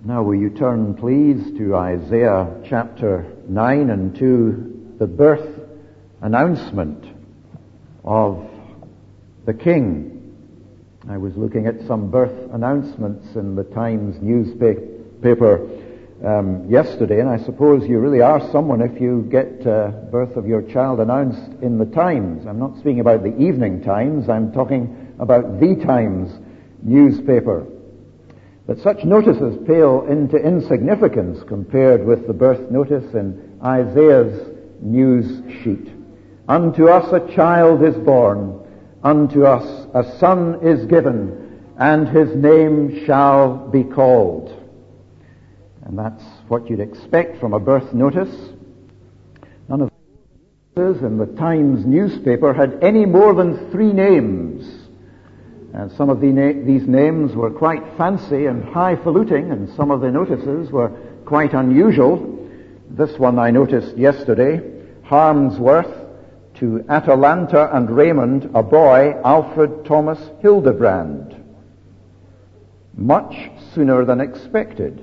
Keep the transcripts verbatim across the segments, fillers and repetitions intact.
Now will you turn, please, to Isaiah chapter nine and to the birth announcement of the King. I was looking at some birth announcements in the Times newspaper um, yesterday, and I suppose you really are someone if you get uh, birth of your child announced in the Times. I'm not speaking about the Evening Times, I'm talking about the Times newspaper. But such notices pale into insignificance compared with the birth notice in Isaiah's news sheet. Unto us a child is born, unto us a son is given, and his name shall be called. And that's what you'd expect from a birth notice. None of the notices in the Times newspaper had any more than three names. And some of the na- these names were quite fancy and highfalutin, and some of the notices were quite unusual. This one I noticed yesterday: Harmsworth to Atalanta and Raymond, a boy, Alfred Thomas Hildebrand. Much sooner than expected.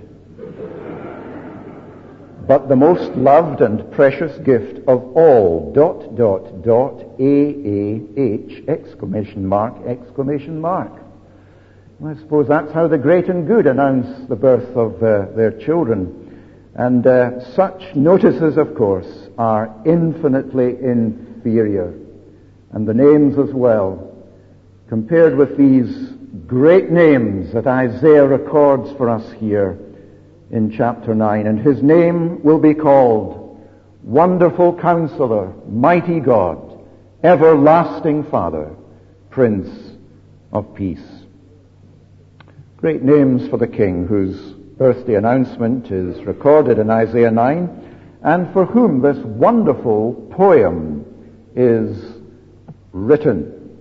But the most loved and precious gift of all, dot, dot, dot, A A H, exclamation mark, exclamation mark. Well, I suppose that's how the great and good announce the birth of uh, their children. And uh, such notices, of course, are infinitely inferior. And the names as well, compared with these great names that Isaiah records for us here in chapter nine. And his name will be called Wonderful Counselor, Mighty God, Everlasting Father, Prince of Peace. Great names for the King, whose birthday announcement is recorded in Isaiah nine, and for whom this wonderful poem is written.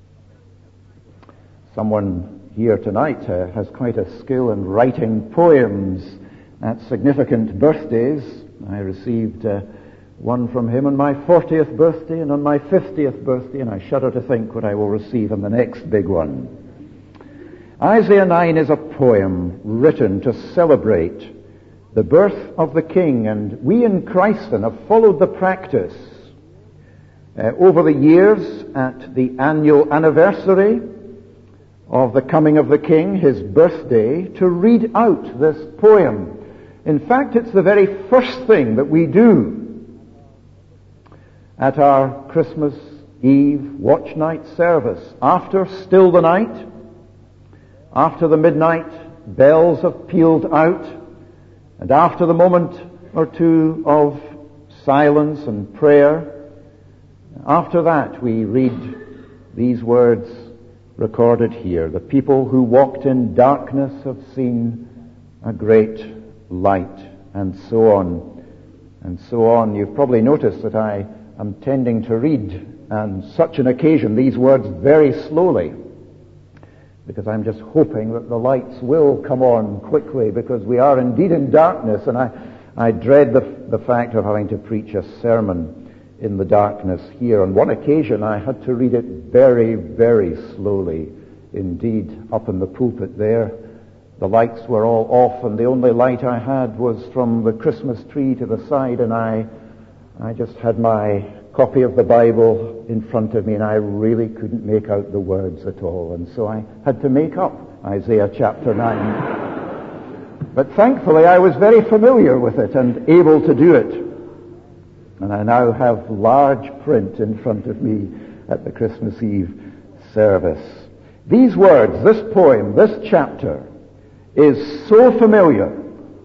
Someone here tonight uh, has quite a skill in writing poems at significant birthdays. I received uh, one from him on my fortieth birthday and on my fiftieth birthday, and I shudder to think what I will receive on the next big one. Isaiah nine is a poem written to celebrate the birth of the King, and we in Christen have followed the practice uh, over the years at the annual anniversary of the coming of the King, his birthday, to read out this poem. In fact, it's the very first thing that we do at our Christmas Eve watch night service. After Still the Night, after the midnight bells have pealed out, and after the moment or two of silence and prayer, after that we read these words recorded here. The people who walked in darkness have seen a great light, and so on, and so on. You've probably noticed that I am tending to read on such an occasion these words very slowly, because I'm just hoping that the lights will come on quickly, because we are indeed in darkness, and I, I dread the, the fact of having to preach a sermon in the darkness here. On one occasion I had to read it very, very slowly indeed, up in the pulpit there. The lights were all off, and the only light I had was from the Christmas tree to the side, and I I just had my copy of the Bible in front of me, and I really couldn't make out the words at all, and so I had to make up Isaiah chapter nine. But thankfully I was very familiar with it and able to do it. And I now have large print in front of me at the Christmas Eve service. These words, this poem, this chapter, is so familiar.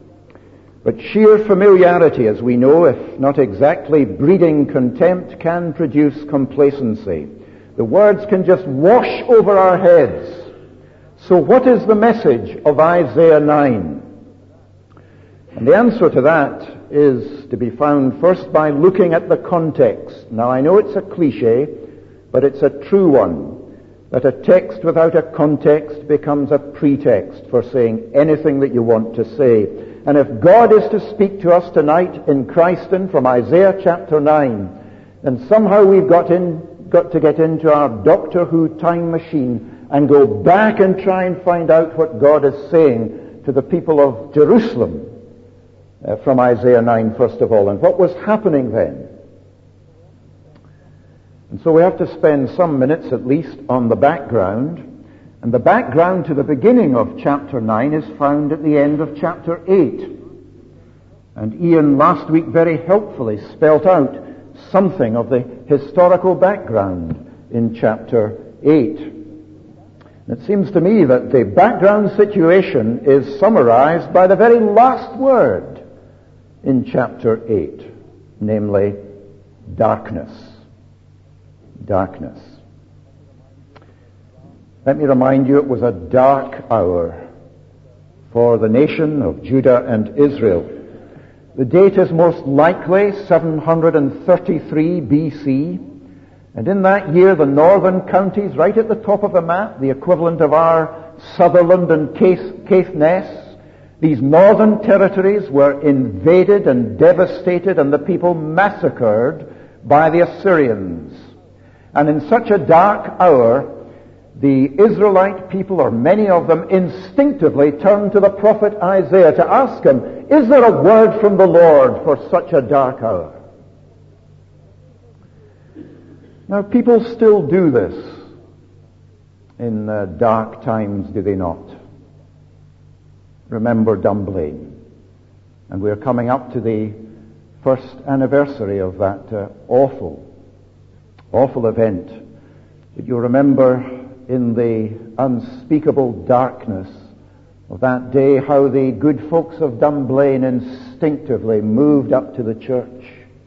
But sheer familiarity, as we know, if not exactly breeding contempt, can produce complacency. The words can just wash over our heads. So what is the message of Isaiah nine? And the answer to that is to be found first by looking at the context. Now, I know it's a cliche, but it's a true one, that a text without a context becomes a pretext for saying anything that you want to say. And if God is to speak to us tonight in Christen from Isaiah chapter nine, then somehow we've got in, got to get into our Doctor Who time machine and go back and try and find out what God is saying to the people of Jerusalem uh, from Isaiah nine, first of all, and what was happening then. And so we have to spend some minutes at least on the background. And the background to the beginning of chapter nine is found at the end of chapter eight. And Ian last week very helpfully spelt out something of the historical background in chapter eight. And it seems to me that the background situation is summarized by the very last word in chapter eight, namely darkness. Darkness. Let me remind you, it was a dark hour for the nation of Judah and Israel. The date is most likely seven hundred thirty-three B C, and in that year the northern counties, right at the top of the map, the equivalent of our Sutherland and Caithness, these northern territories were invaded and devastated and the people massacred by the Assyrians. And in such a dark hour, the Israelite people, or many of them, instinctively turned to the prophet Isaiah to ask him, is there a word from the Lord for such a dark hour? Now, people still do this in uh, dark times, do they not? Remember Dunblane. And we're coming up to the first anniversary of that uh, awful, awful event. Did you remember in the unspeakable darkness of that day how the good folks of Dunblane instinctively moved up to the church?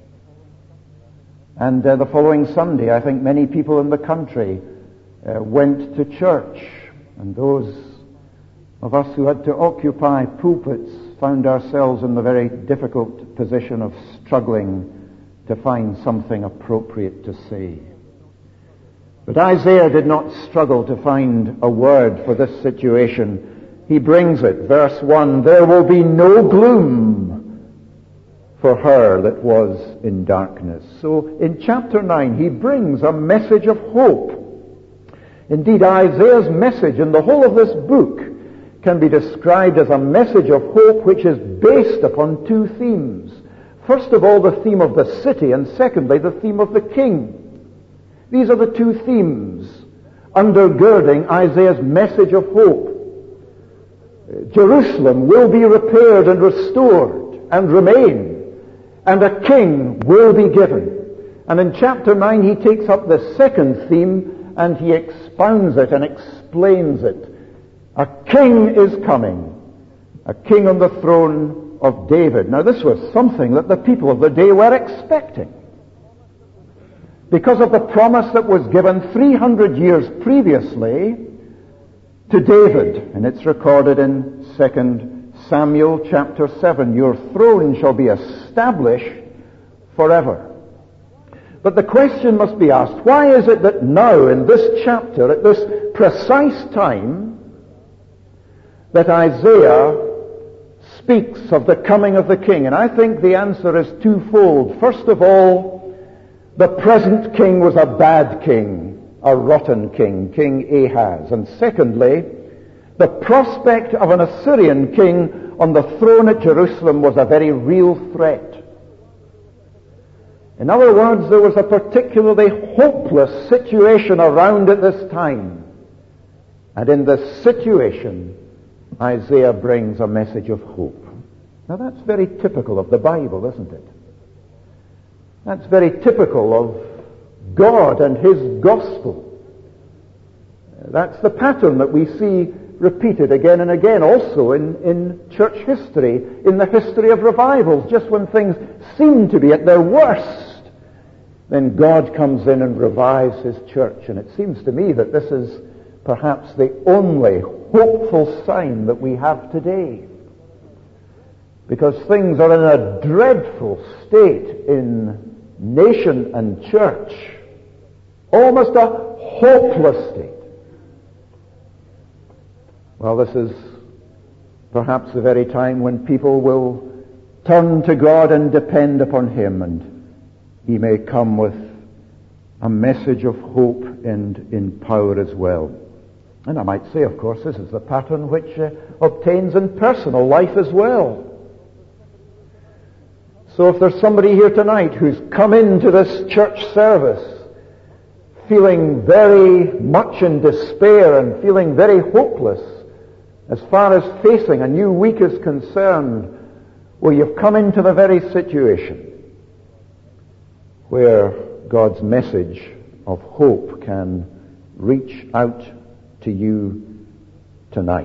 And uh, the following Sunday, I think many people in the country uh, went to church. And those of us who had to occupy pulpits found ourselves in the very difficult position of struggling to find something appropriate to say. But Isaiah did not struggle to find a word for this situation. He brings it. Verse one, there will be no gloom for her that was in darkness. So in chapter nine, he brings a message of hope. Indeed, Isaiah's message in the whole of this book can be described as a message of hope which is based upon two themes. First of all, the theme of the city, and secondly, the theme of the king. These are the two themes undergirding Isaiah's message of hope. Jerusalem will be repaired and restored and remain, and a king will be given. And in chapter nine he takes up the second theme and he expounds it and explains it. A king is coming, a king on the throne of David. Now this was something that the people of the day were expecting, because of the promise that was given three hundred years previously to David. And it's recorded in Second Samuel chapter seven. Your throne shall be established forever. But the question must be asked, why is it that now in this chapter, at this precise time, that Isaiah speaks of the coming of the king? And I think the answer is twofold. First of all, the present king was a bad king, a rotten king, King Ahaz. And secondly, the prospect of an Assyrian king on the throne at Jerusalem was a very real threat. In other words, there was a particularly hopeless situation around at this time. And in this situation, Isaiah brings a message of hope. Now that's very typical of the Bible, isn't it? That's very typical of God and His gospel. That's the pattern that we see repeated again and again also in, in church history, in the history of revivals. Just when things seem to be at their worst, then God comes in and revives His church. And it seems to me that this is perhaps the only hopeful sign that we have today. Because things are in a dreadful state in nation and church. Almost a hopeless state. Well, this is perhaps the very time when people will turn to God and depend upon Him, and He may come with a message of hope and in power as well. And I might say, of course, this is the pattern which uh, obtains in personal life as well. So if there's somebody here tonight who's come into this church service feeling very much in despair and feeling very hopeless as far as facing a new week is concerned, well, you've come into the very situation where God's message of hope can reach out to you tonight.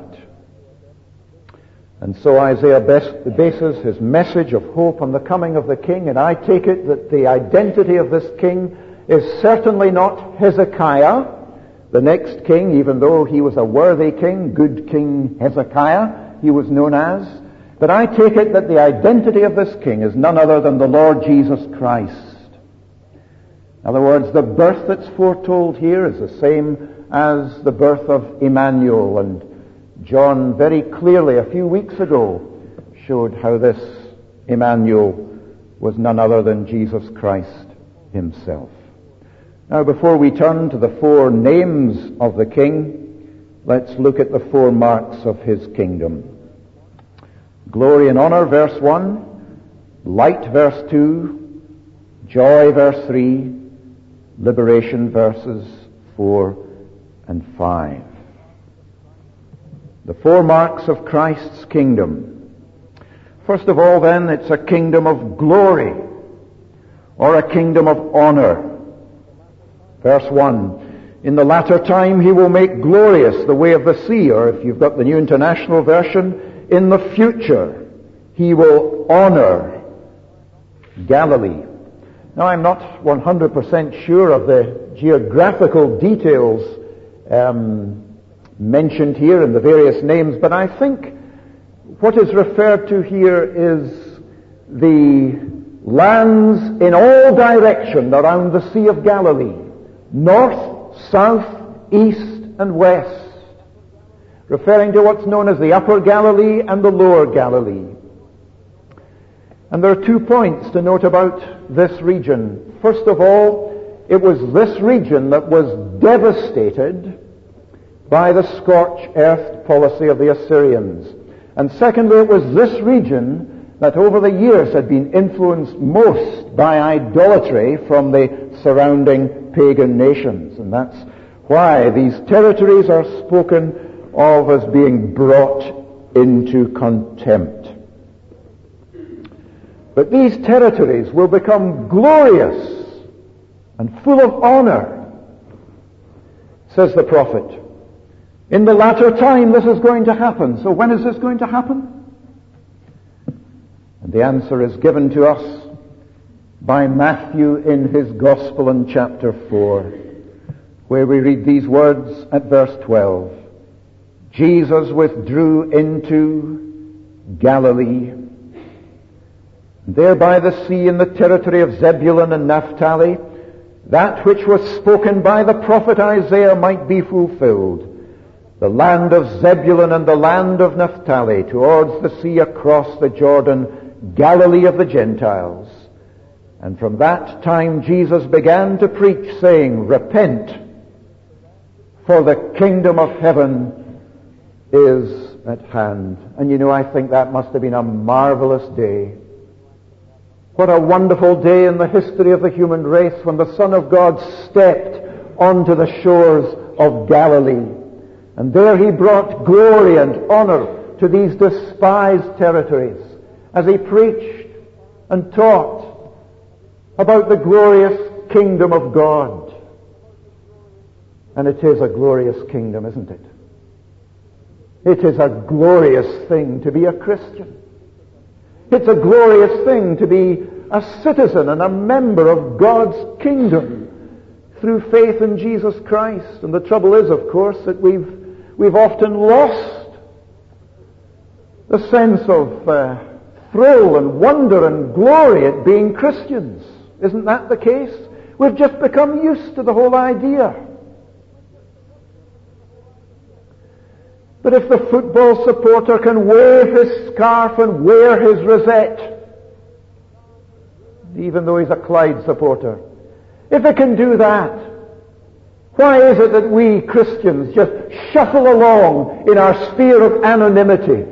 And so Isaiah bases his message of hope on the coming of the king, and I take it that the identity of this king is certainly not Hezekiah, the next king, even though he was a worthy king, good King Hezekiah, he was known as. But I take it that the identity of this king is none other than the Lord Jesus Christ. In other words, the birth that's foretold here is the same as the birth of Emmanuel, and John very clearly a few weeks ago showed how this Emmanuel was none other than Jesus Christ himself. Now, before we turn to the four names of the king, let's look at the four marks of his kingdom. Glory and honor, verse one. Light, verse two. Joy, verse three. Liberation, verses four and five. The four marks of Christ's kingdom. First of all, then, it's a kingdom of glory or a kingdom of honor. Verse one, in the latter time he will make glorious the way of the sea, or if you've got the New International Version, in the future he will honor Galilee. Now, I'm not one hundred percent sure of the geographical details um, mentioned here in the various names, but I think what is referred to here is the lands in all direction around the Sea of Galilee. North, south, east, and west, referring to what's known as the Upper Galilee and the Lower Galilee. And there are two points to note about this region. First of all, it was this region that was devastated by the scorched earth policy of the Assyrians. And secondly, it was this region that over the years had been influenced most by idolatry from the surrounding pagan nations. And that's why these territories are spoken of as being brought into contempt. But these territories will become glorious and full of honor, says the prophet. In the latter time this is going to happen. So when is this going to happen? And the answer is given to us by Matthew in his Gospel in chapter four, where we read these words at verse twelve. Jesus withdrew into Galilee, and there by the sea in the territory of Zebulun and Naphtali, that which was spoken by the prophet Isaiah might be fulfilled. The land of Zebulun and the land of Naphtali, towards the sea across the Jordan, Galilee of the Gentiles. And from that time Jesus began to preach, saying, Repent, for the kingdom of heaven is at hand. And you know, I think that must have been a marvelous day. What a wonderful day in the history of the human race when the Son of God stepped onto the shores of Galilee. And there he brought glory and honor to these despised territories as he preached and taught about the glorious kingdom of God. And it is a glorious kingdom, isn't it? It is a glorious thing to be a Christian. It's a glorious thing to be a citizen and a member of God's kingdom through faith in Jesus Christ. And the trouble is, of course, that we've we've often lost the sense of uh, thrill and wonder and glory at being Christians. Isn't that the case? We've just become used to the whole idea. But if the football supporter can wave his scarf and wear his rosette, even though he's a Clyde supporter, if he can do that, Why is it that we Christians just shuffle along in our sphere of anonymity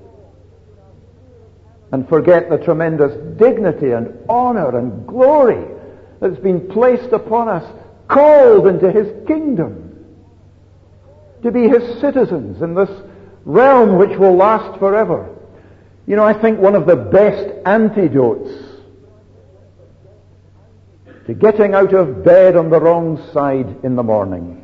and forget the tremendous dignity and honor and glory that's been placed upon us, called into His kingdom, to be His citizens in this realm which will last forever? You know, I think one of the best antidotes to getting out of bed on the wrong side in the morning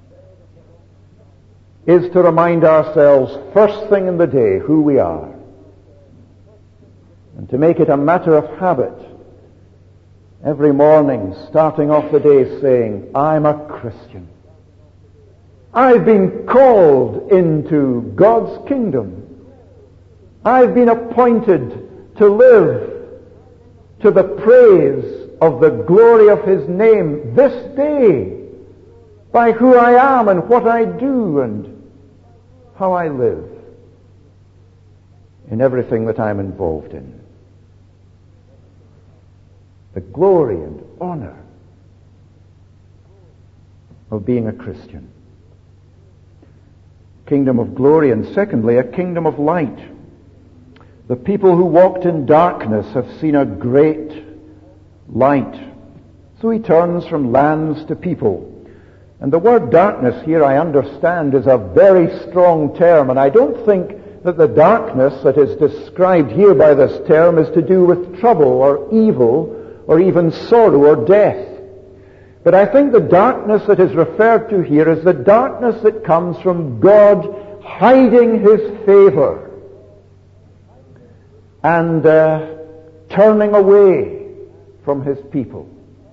is to remind ourselves first thing in the day who we are, and to make it a matter of habit every morning, starting off the day saying, I'm a Christian. I've been called into God's kingdom. I've been appointed to live to the praise of the glory of His name this day by who I am and what I do and how I live in everything that I'm involved in. The glory and honor of being a Christian. Kingdom of glory, and secondly, a kingdom of light. The people who walked in darkness have seen a great light. So he turns from lands to people. And the word darkness here, I understand, is a very strong term, and I don't think that the darkness that is described here by this term is to do with trouble or evil or even sorrow or death. But I think the darkness that is referred to here is the darkness that comes from God hiding His favor and uh, turning away from His people.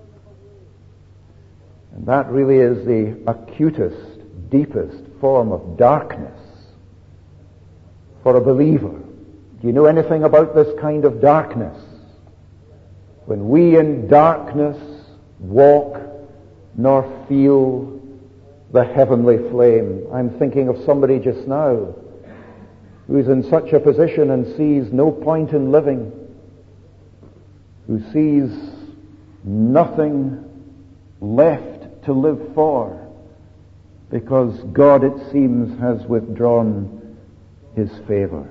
And that really is the acutest, deepest form of darkness for a believer. Do you know anything about this kind of darkness? When we in darkness walk nor feel the heavenly flame. I'm thinking of somebody just now who is in such a position and sees no point in living, who sees nothing left to live for, because God, it seems, has withdrawn His favor.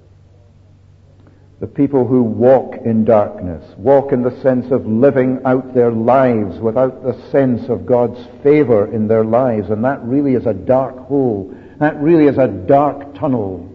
The people who walk in darkness walk in the sense of living out their lives without the sense of God's favor in their lives, and that really is a dark hole. That really is a dark tunnel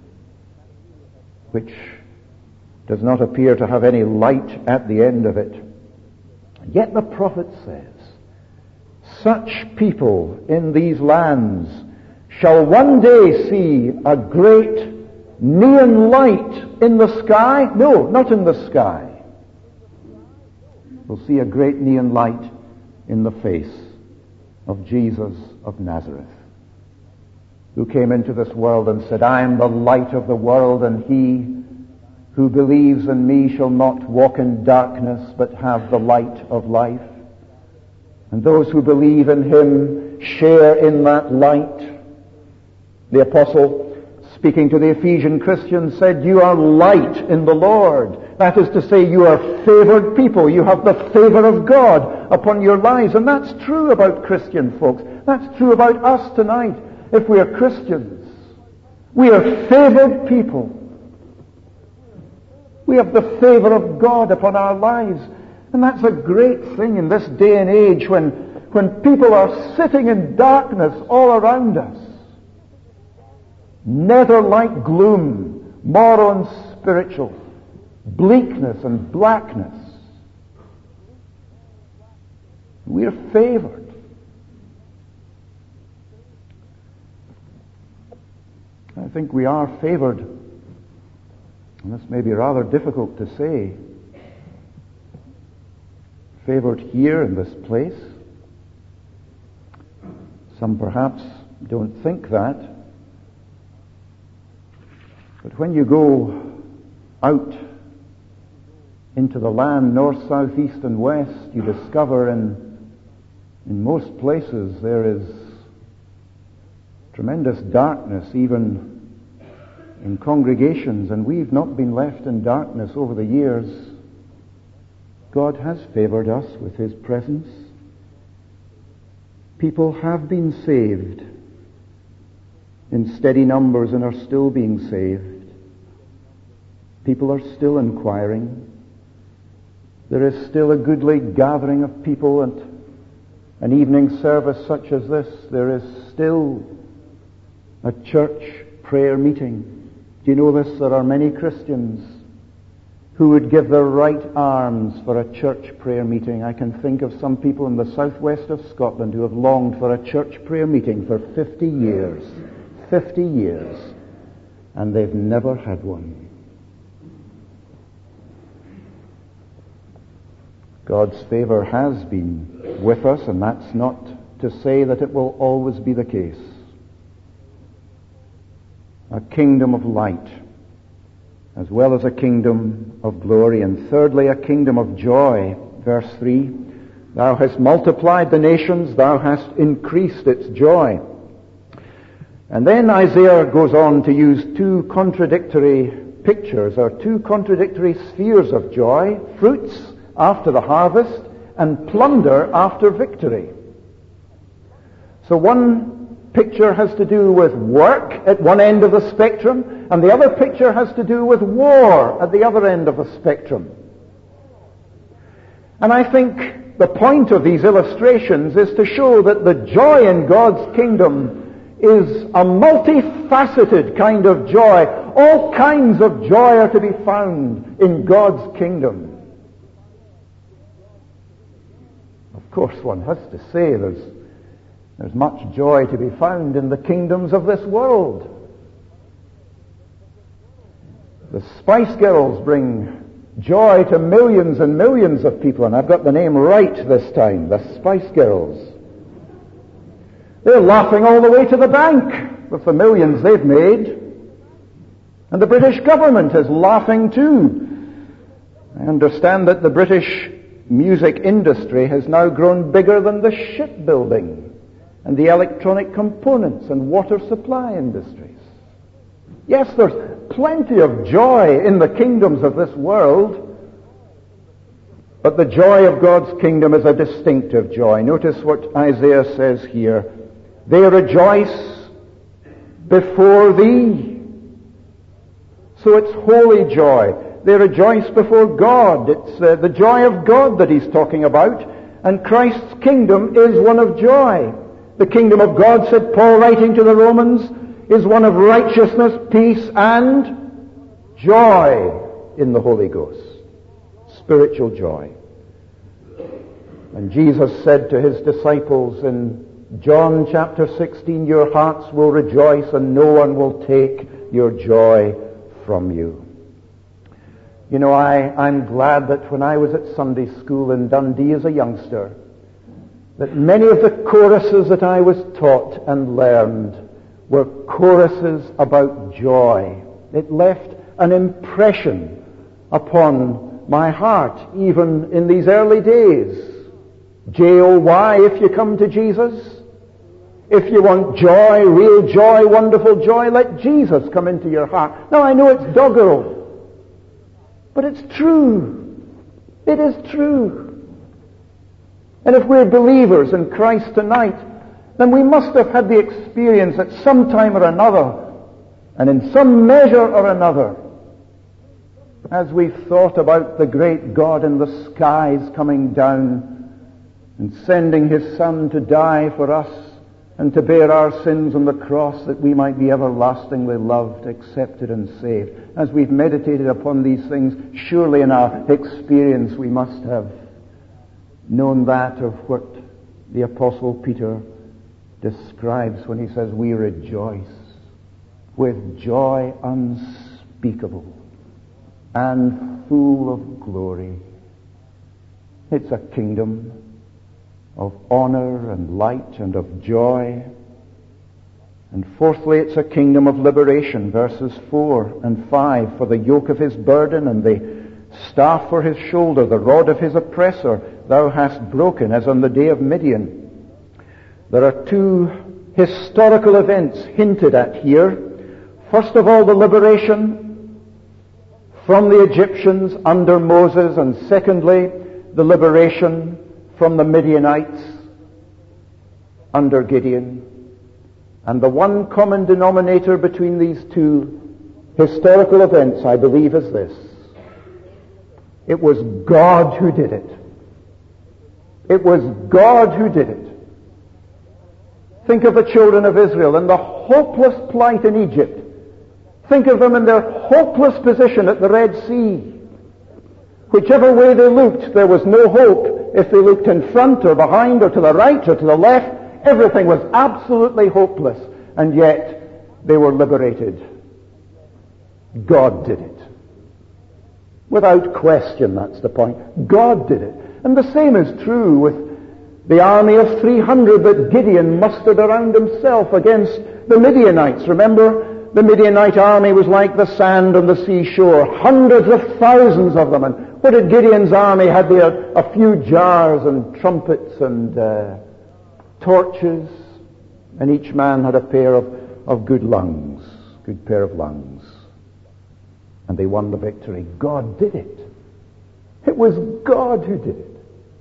which does not appear to have any light at the end of it. And yet the prophet says, such people in these lands shall one day see a great neon light in the sky. No, not in the sky. We'll see a great neon light in the face of Jesus of Nazareth, who came into this world and said, I am the light of the world, and he who believes in me shall not walk in darkness, but have the light of life. And those who believe in him share in that light. The apostle, speaking to the Ephesian Christians, said, you are light in the Lord. That is to say, you are favored people. You have the favor of God upon your lives. And that's true about Christian folks. That's true about us tonight. If we are Christians, we are favored people. We have the favor of God upon our lives. And that's a great thing in this day and age when, when people are sitting in darkness all around us. Nether-like gloom, more unspiritual, bleakness and blackness. We are favored. I think we are favored, and this may be rather difficult to say. Favored here in this place. Some perhaps don't think that. But when you go out into the land, north, south, east, and west, you discover in, in most places there is tremendous darkness, even in congregations, and we've not been left in darkness over the years. God has favored us with his presence. People have been saved in steady numbers and are still being saved. People are still inquiring. There is still a goodly gathering of people at an evening service such as this. There is still a church prayer meeting. Do you know this? There are many Christians who would give their right arms for a church prayer meeting. I can think of some people in the southwest of Scotland who have longed for a church prayer meeting for fifty years. fifty years. And they've never had one. God's favor has been with us, and that's not to say that it will always be the case. A kingdom of light, as well as a kingdom of glory. And thirdly, a kingdom of joy. Verse three, Thou hast multiplied the nations, Thou hast increased its joy. And then Isaiah goes on to use two contradictory pictures, or two contradictory spheres of joy: fruits after the harvest and plunder after victory. So one picture has to do with work at one end of the spectrum, and the other picture has to do with war at the other end of the spectrum. And I think the point of these illustrations is to show that the joy in God's kingdom is a multifaceted kind of joy. All kinds of joy are to be found in God's kingdom. Of course, one has to say there's, there's much joy to be found in the kingdoms of this world. The Spice Girls bring joy to millions and millions of people, and I've got the name right this time, the Spice Girls. They're laughing all the way to the bank with the millions they've made. And the British government is laughing too. I understand that the British music industry has now grown bigger than the shipbuilding and the electronic components and water supply industries. Yes, there's plenty of joy in the kingdoms of this world, but the joy of God's kingdom is a distinctive joy. Notice what Isaiah says here. They rejoice before thee. So it's holy joy. They rejoice before God. It's uh, the joy of God that he's talking about. And Christ's kingdom is one of joy. The kingdom of God, said Paul writing to the Romans, is one of righteousness, peace, and joy in the Holy Ghost. Spiritual joy. And Jesus said to his disciples in John chapter sixteen, Your hearts will rejoice and no one will take your joy from you. You know, I, I'm glad that when I was at Sunday school in Dundee as a youngster, that many of the choruses that I was taught and learned were choruses about joy. It left an impression upon my heart, even in these early days. J O Y, if you come to Jesus. If you want joy, real joy, wonderful joy, let Jesus come into your heart. Now, I know it's doggerel, but it's true. It is true. And if we're believers in Christ tonight, then we must have had the experience at some time or another, and in some measure or another, as we've thought about the great God in the skies coming down and sending his Son to die for us and to bear our sins on the cross that we might be everlastingly loved, accepted, and saved. As we've meditated upon these things, surely in our experience we must have known that of what the Apostle Peter describes when he says, we rejoice with joy unspeakable and full of glory. It's a kingdom of honor and light and of joy. And fourthly, it's a kingdom of liberation, verses four and five. For the yoke of his burden and the staff for his shoulder, the rod of his oppressor, thou hast broken, as on the day of Midian. There are two historical events hinted at here. First of all, the liberation from the Egyptians under Moses, and secondly, the liberation from the Midianites under Gideon. And the one common denominator between these two historical events, I believe, is this. It was God who did it. It was God who did it. Think of the children of Israel and the hopeless plight in Egypt. Think of them in their hopeless position at the Red Sea. Whichever way they looked, there was no hope. If they looked in front or behind or to the right or to the left, everything was absolutely hopeless. And yet, they were liberated. God did it. Without question, that's the point. God did it. And the same is true with the army of three hundred that Gideon mustered around himself against the Midianites. Remember, the Midianite army was like the sand on the seashore. Hundreds of thousands of them. And what did Gideon's army have there? A few jars and trumpets and uh, torches. And each man had a pair of, of good lungs. Good pair of lungs. And they won the victory. God did it. It was God who did it.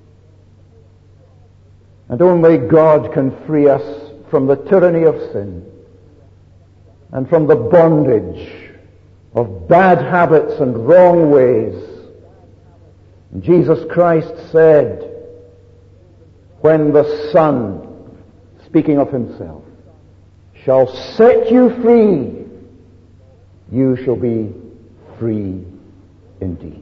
And only God can free us from the tyranny of sin and from the bondage of bad habits and wrong ways. And Jesus Christ said, when the Son, speaking of himself, shall set you free, you shall be free indeed.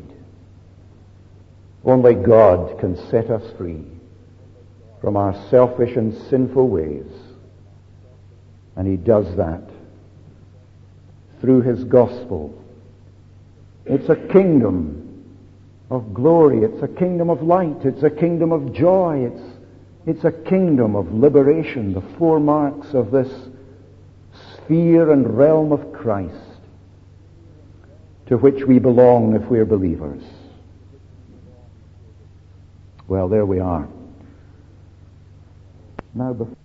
Only God can set us free from our selfish and sinful ways. And he does that through his gospel. It's a kingdom of glory. It's a kingdom of light. It's a kingdom of joy. It's, it's a kingdom of liberation. The four marks of this sphere and realm of Christ to which we belong if we're believers. Well, there we are. Now, before,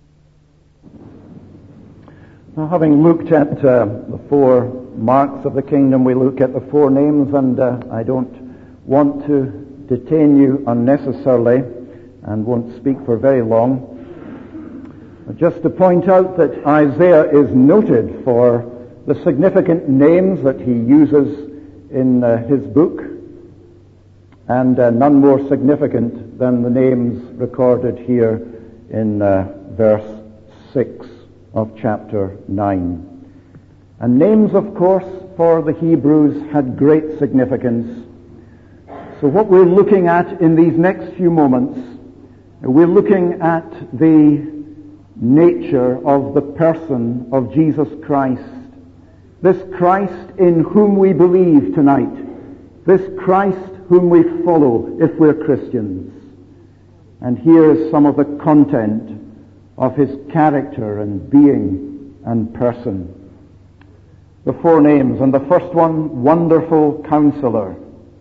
now having looked at uh, the four marks of the kingdom, we look at the four names, and uh, I don't want to detain you unnecessarily and won't speak for very long. Just to point out that Isaiah is noted for the significant names that he uses in uh, his book, and uh, none more significant than the names recorded here in uh, verse six of chapter nine. And names, of course, for the Hebrews had great significance. So what we're looking at in these next few moments, we're looking at the nature of the person of Jesus Christ. This Christ in whom we believe tonight. This Christ whom we follow if we're Christians. And here is some of the content of his character and being and person. The four names, and the first one, Wonderful Counselor,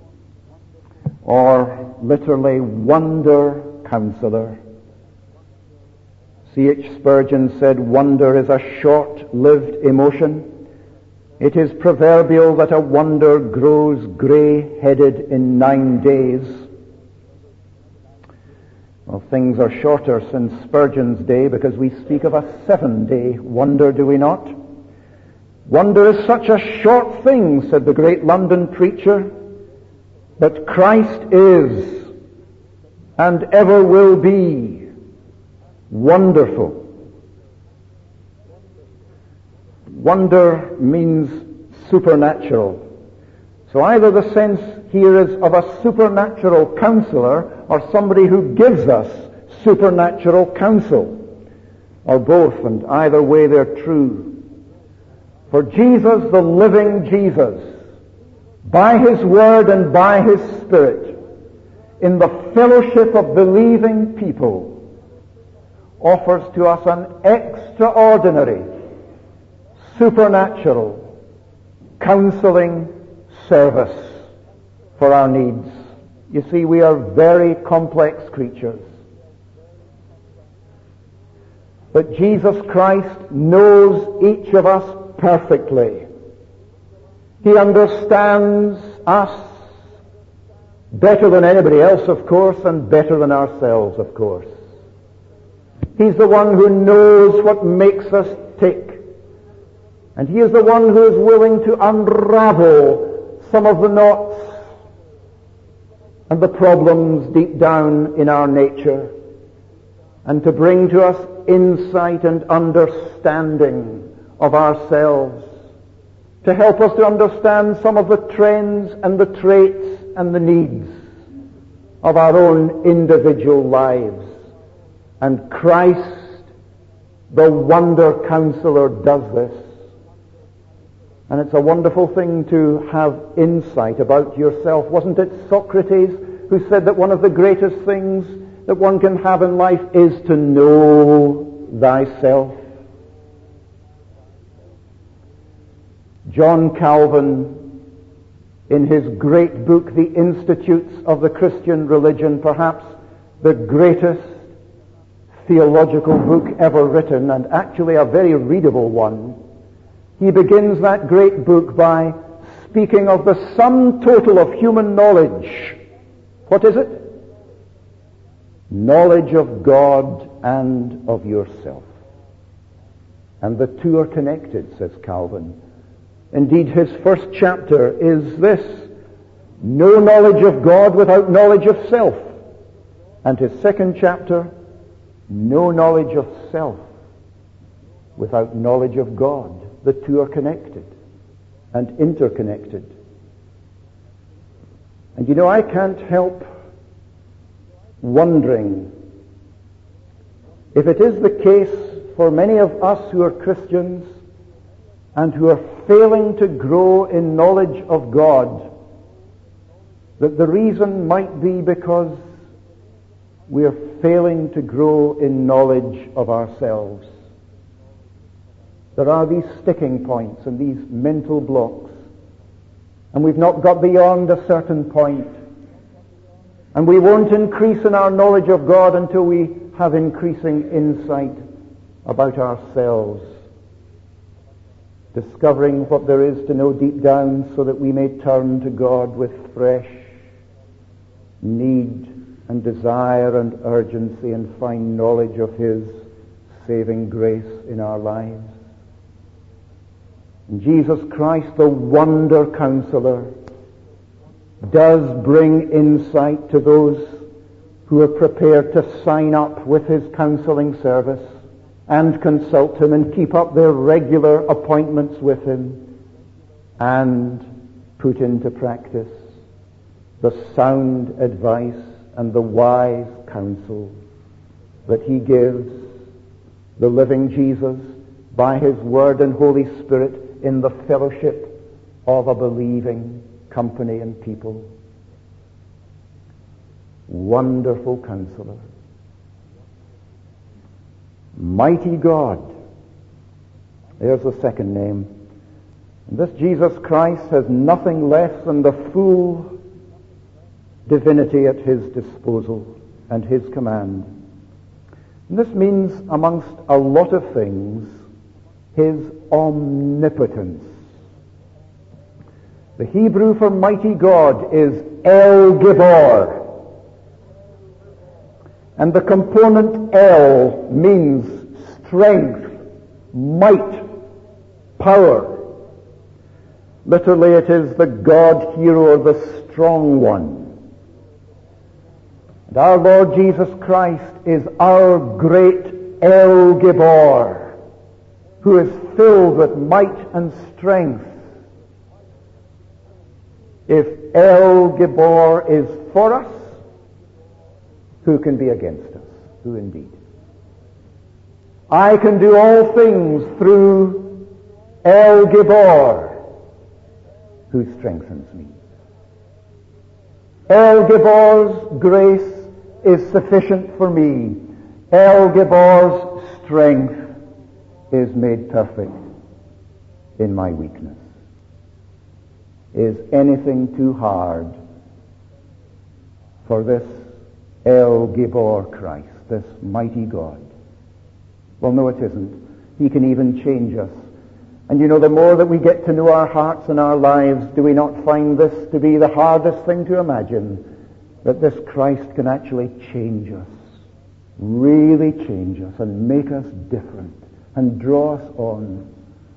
or literally Wonder Counselor. C H Spurgeon said, wonder is a short-lived emotion. It is proverbial that a wonder grows grey-headed in nine days. Well, things are shorter since Spurgeon's day because we speak of a seven-day wonder, do we not? Wonder is such a short thing, said the great London preacher, but Christ is and ever will be wonderful. Wonder means supernatural. So either the sense here is of a supernatural counselor or somebody who gives us supernatural counsel, or both, and either way they're true. For Jesus, the living Jesus, by his word and by his Spirit, in the fellowship of believing people, offers to us an extraordinary, supernatural, counseling service for our needs. You see, we are very complex creatures. But Jesus Christ knows each of us perfectly. He understands us better than anybody else, of course, and better than ourselves, of course. He's the one who knows what makes us tick. And He is the one who is willing to unravel some of the knots and the problems deep down in our nature, and to bring to us insight and understanding of ourselves, to help us to understand some of the trends and the traits and the needs of our own individual lives. And Christ, the Wonder Counselor, does this. And it's a wonderful thing to have insight about yourself. Wasn't it Socrates who said that one of the greatest things that one can have in life is to know thyself? John Calvin, in his great book, The Institutes of the Christian Religion, perhaps the greatest theological book ever written, and actually a very readable one, he begins that great book by speaking of the sum total of human knowledge. What is it? Knowledge of God and of yourself. And the two are connected, says Calvin. Indeed, his first chapter is this: no knowledge of God without knowledge of self. And his second chapter, no knowledge of self without knowledge of God. The two are connected and interconnected. And you know, I can't help wondering if it is the case for many of us who are Christians and who are failing to grow in knowledge of God, that the reason might be because we are failing to grow in knowledge of ourselves. There are these sticking points and these mental blocks, and we've not got beyond a certain point, and we won't increase in our knowledge of God until we have increasing insight about ourselves, discovering what there is to know deep down so that we may turn to God with fresh need and desire and urgency and find knowledge of His saving grace in our lives. And Jesus Christ, the Wonder Counselor, does bring insight to those who are prepared to sign up with His counseling service and consult Him and keep up their regular appointments with Him and put into practice the sound advice and the wise counsel that He gives, the living Jesus, by His Word and Holy Spirit in the fellowship of a believing company and people. Wonderful Counselor. Mighty God. There's the second name. And this Jesus Christ has nothing less than the full divinity at His disposal and His command. And this means, amongst a lot of things, His omnipotence. The Hebrew for mighty God is El Gibor. And the component El means strength, might, power. Literally it is the God hero, the strong one. And our Lord Jesus Christ is our great El Gibor, who is filled with might and strength. If El Gibor is for us, who can be against us? Who indeed? I can do all things through El Gibor, who strengthens me. El Gibor's grace is sufficient for me. El Gibor's strength is made perfect in my weakness. Is anything too hard for this El Gibor Christ, this mighty God? Well, no, it isn't. He can even change us. And you know, the more that we get to know our hearts and our lives, do we not find this to be the hardest thing to imagine? That this Christ can actually change us really change us and make us different and draw us on.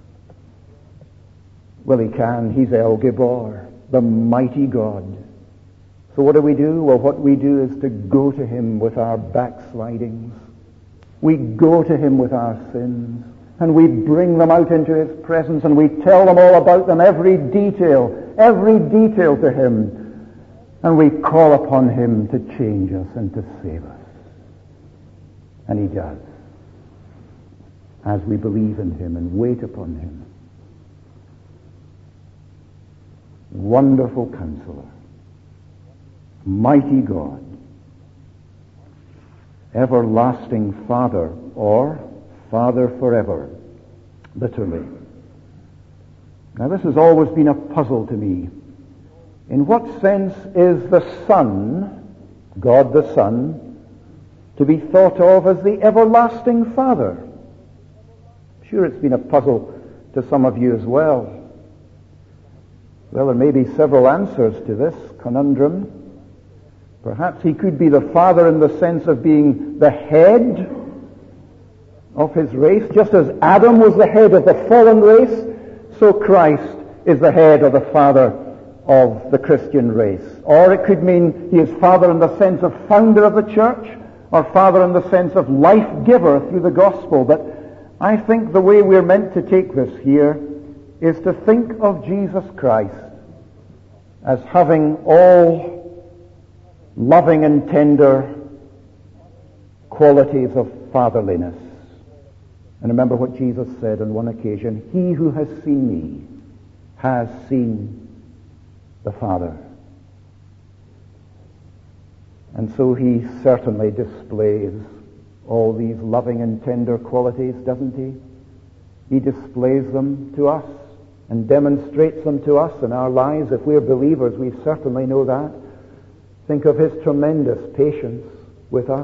Well, he can. He's El Gibor, the mighty God. So what do we do? Well, what we do is to go to him with our backslidings. We go to him with our sins, and we bring them out into his presence, and we tell them all about them, every detail, every detail to him. And we call upon him to change us and to save us. And he does, as we believe in him and wait upon him. Wonderful Counselor, mighty God, everlasting Father, or Father forever, literally. Now this has always been a puzzle to me. In what sense is the Son, God the Son, to be thought of as the everlasting Father? Sure, it's been a puzzle to some of you as well. Well, there may be several answers to this conundrum. Perhaps he could be the Father in the sense of being the head of his race. Just as Adam was the head of the fallen race, so Christ is the head or the Father of the Christian race. Or it could mean he is Father in the sense of founder of the church, or Father in the sense of life giver through the gospel. But I think the way we're meant to take this here is to think of Jesus Christ as having all loving and tender qualities of fatherliness. And remember what Jesus said on one occasion, "He who has seen me has seen the Father." And so he certainly displays all these loving and tender qualities, doesn't he? He displays them to us and demonstrates them to us in our lives. If we're believers, we certainly know that. Think of his tremendous patience with us.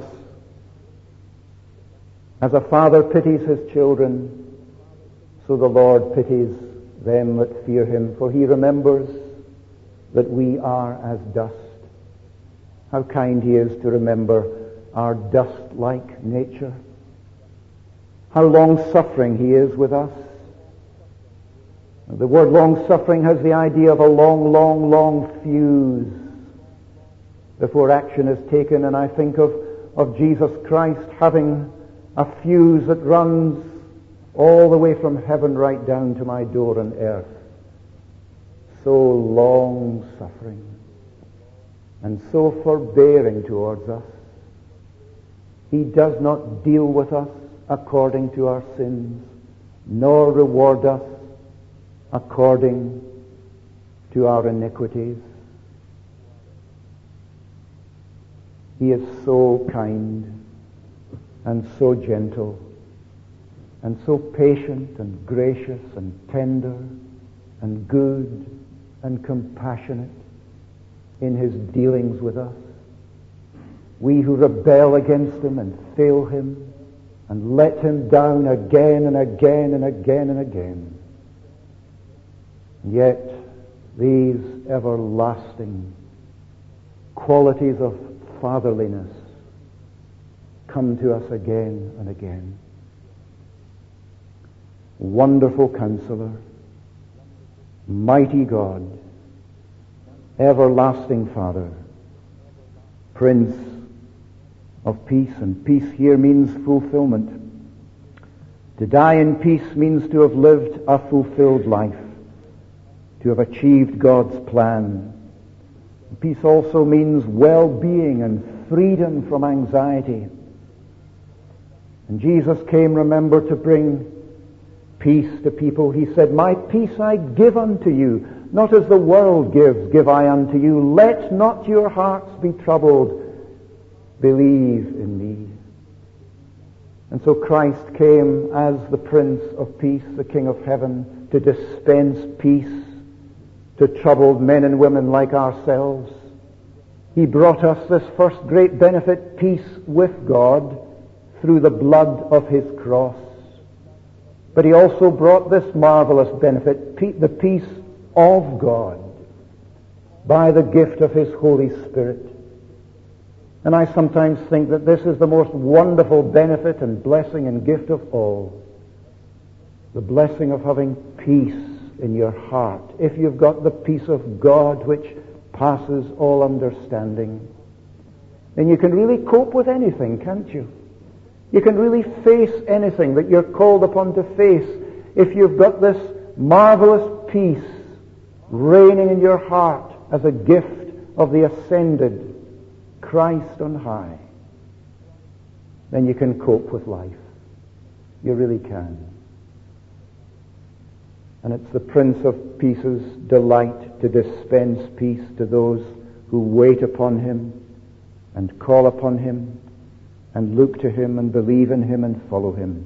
As a father pities his children, so the Lord pities them that fear him, for he remembers that we are as dust. How kind he is to remember our dust-like nature. How long-suffering he is with us. The word long-suffering has the idea of a long, long, long fuse before action is taken, and I think of, of Jesus Christ having a fuse that runs all the way from heaven right down to my door on earth. So long-suffering and so forbearing towards us. He does not deal with us according to our sins, nor reward us according to our iniquities. He is so kind and so gentle and so patient and gracious and tender and good and compassionate in his dealings with us. We who rebel against him and fail him and let him down again and again and again and again. Yet these everlasting qualities of fatherliness come to us again and again. Wonderful Counselor, mighty God, everlasting Father, Prince of Peace. And peace here means fulfillment. To die in peace means to have lived a fulfilled life, to have achieved God's plan. Peace also means well-being and freedom from anxiety. And Jesus came, remember, to bring peace to people. He said, "My peace I give unto you, not as the world gives, give I unto you. Let not your hearts be troubled. Believe in me." And so Christ came as the Prince of Peace, the King of Heaven, to dispense peace to troubled men and women like ourselves. He brought us this first great benefit, peace with God, through the blood of his cross. But he also brought this marvelous benefit, the peace of God, by the gift of his Holy Spirit. And I sometimes think that this is the most wonderful benefit and blessing and gift of all. The blessing of having peace in your heart. If you've got the peace of God which passes all understanding, then you can really cope with anything, can't you? You can really face anything that you're called upon to face if you've got this marvelous peace reigning in your heart as a gift of the ascended Christ on high. Then you can cope with life. You really can. And it's the Prince of Peace's delight to dispense peace to those who wait upon him and call upon him and look to him and believe in him and follow him.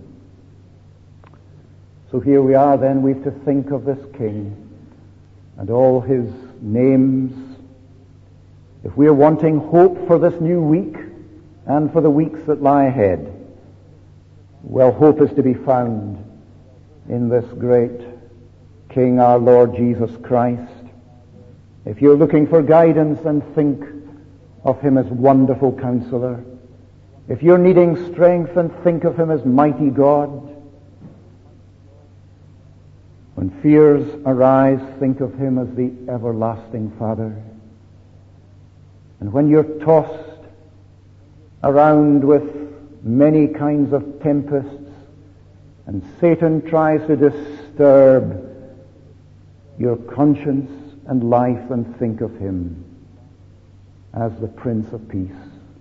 So here we are then, we've to think of this King and all his names. If we're wanting hope for this new week and for the weeks that lie ahead, well, hope is to be found in this great King, our Lord Jesus Christ. If you're looking for guidance, then think of him as wonderful counselor. If you're needing strength, then think of him as mighty God. When fears arise, think of him as the everlasting Father. And when you're tossed around with many kinds of tempests and Satan tries to disturb your conscience and life, and think of him as the Prince of Peace,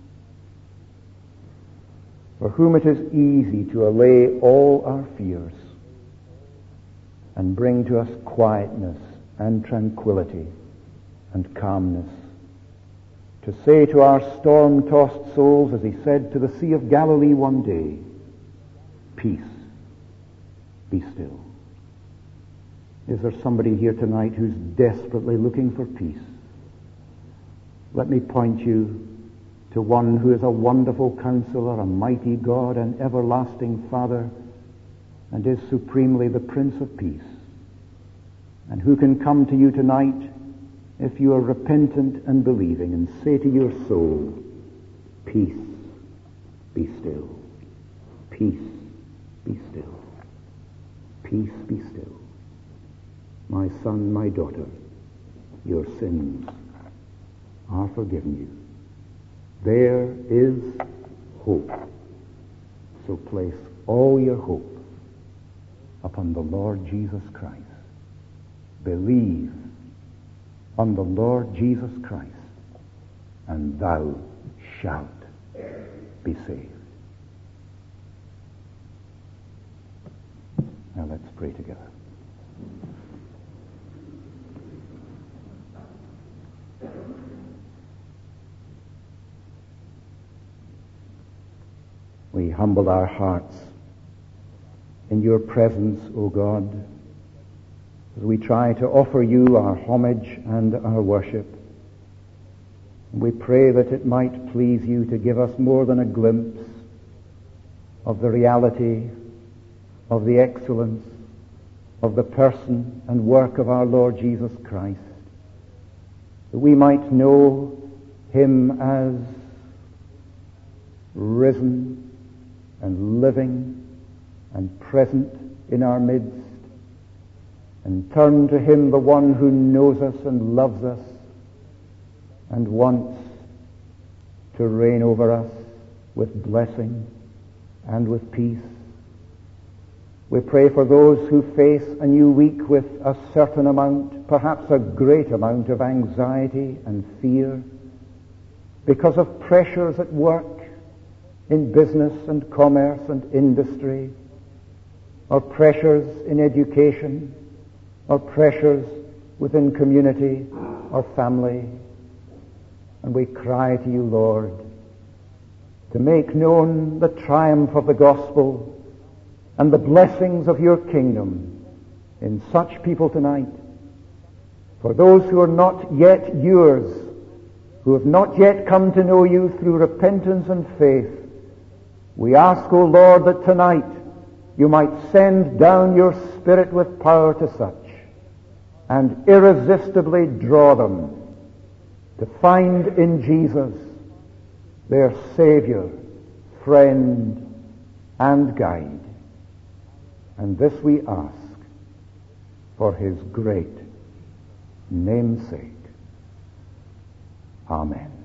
for whom it is easy to allay all our fears and bring to us quietness and tranquility and calmness. To say to our storm-tossed souls, as he said to the Sea of Galilee one day, peace, be still. Is there somebody here tonight who's desperately looking for peace? Let me point you to one who is a wonderful counselor, a mighty God, an everlasting Father, and is supremely the Prince of Peace, and who can come to you tonight if you are repentant and believing and say to your soul, peace, be still. Peace, be still. Peace, be still. My son, my daughter, your sins are forgiven you. There is hope. So place all your hope upon the Lord Jesus Christ. Believe on the Lord Jesus Christ, and thou shalt be saved. Now let's pray together. We humble our hearts in your presence, O God, as we try to offer you our homage and our worship. We pray that it might please you to give us more than a glimpse of the reality, of the excellence, of the person and work of our Lord Jesus Christ, that we might know him as risen and living and present in our midst, and turn to him, the one who knows us and loves us and wants to reign over us with blessing and with peace. We pray for those who face a new week with a certain amount, perhaps a great amount of anxiety and fear because of pressures at work, in business and commerce and industry, or pressures in education, or pressures within community or family. And we cry to you, Lord, to make known the triumph of the gospel and the blessings of your kingdom in such people tonight. For those who are not yet yours, who have not yet come to know you through repentance and faith, we ask, O Lord, that tonight you might send down your Spirit with power to such, and irresistibly draw them to find in Jesus their Savior, friend, and guide. And this we ask for his great name's sake. Amen.